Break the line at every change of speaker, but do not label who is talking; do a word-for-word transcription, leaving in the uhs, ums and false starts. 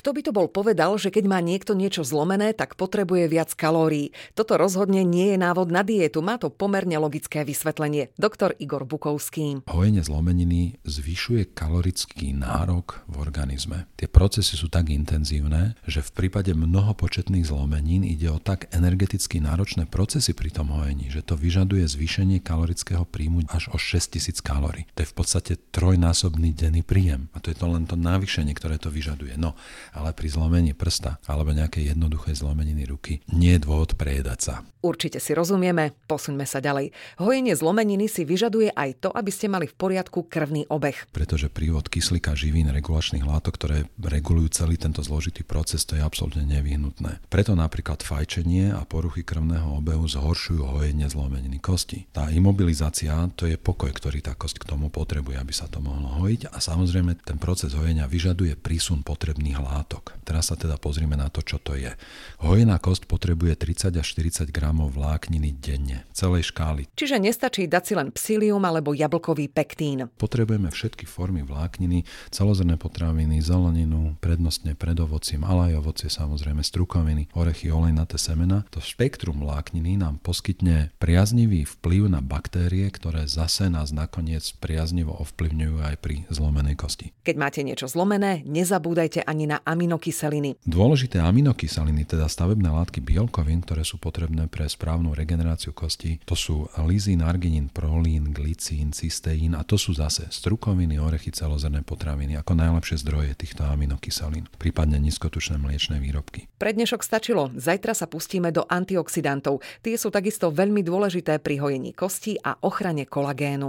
Kto by to bol povedal, že keď má niekto niečo zlomené, tak potrebuje viac kalórií. Toto rozhodne nie je návod na dietu, má to pomerne logické vysvetlenie. Doktor Igor Bukovský.
Hojenie zlomeniny zvyšuje kalorický nárok v organizme. Tie procesy sú tak intenzívne, že v prípade mnohopočetných zlomenín ide o tak energeticky náročné procesy pri tom hojení, že to vyžaduje zvýšenie kalorického príjmu až o šesťtisíc kalórií. To je v podstate trojnásobný denný príjem. A to je to len to navýšenie, ktoré to vyžaduje. No, ale pri zlomení prsta alebo nejakej jednoduchej zlomeniny ruky nie je dôvod prejedať sa.
Určite si rozumieme, posuňme sa ďalej. Hojenie zlomeniny si vyžaduje aj to, aby ste mali v poriadku krvný obeh.
Pretože prívod kyslíka, živín, regulačných látok, ktoré regulujú celý tento zložitý proces, to je absolútne nevyhnutné. Preto napríklad fajčenie a poruchy krvného obehu zhoršujú hojenie zlomeniny kosti. Tá imobilizácia, to je pokoj, ktorý tá kosť k tomu potrebuje, aby sa to mohlo hojiť, a samozrejme ten proces hojenia vyžaduje prísun potrebných látok. Teraz sa teda pozrime na to, čo to je. Hojená kosť potrebuje tridsať až štyridsať gramov vlákniny denne, celej škály.
Čiže nestačí dať si len psilium alebo jablkový pektín.
Potrebujeme všetky formy vlákniny, celozrnné potraviny, zeleninu, prednostne pred ovocím, ale aj ovocie, samozrejme strukoviny, orechy, olejnaté semená. To spektrum vlákniny nám poskytne priaznivý vplyv na baktérie, ktoré zase nás nakoniec priaznivo ovplyvňujú aj pri zlomenej kosti.
Keď máte niečo zlomené, nezabúdajte ani na aminokyseliny.
Dôležité aminokyseliny, teda stavebné látky bielkovín, ktoré sú potrebné pre správnu regeneráciu kosti, to sú lizín, arginín, prolín, glicín, cysteín, a to sú zase strukoviny, orechy, celozrnné potraviny ako najlepšie zdroje týchto aminokyselín, prípadne nízkotučné mliečne výrobky.
Pre dnešok stačilo, zajtra sa pustíme do antioxidantov. Tie sú takisto veľmi dôležité pri hojení kostí a ochrane kolagénu.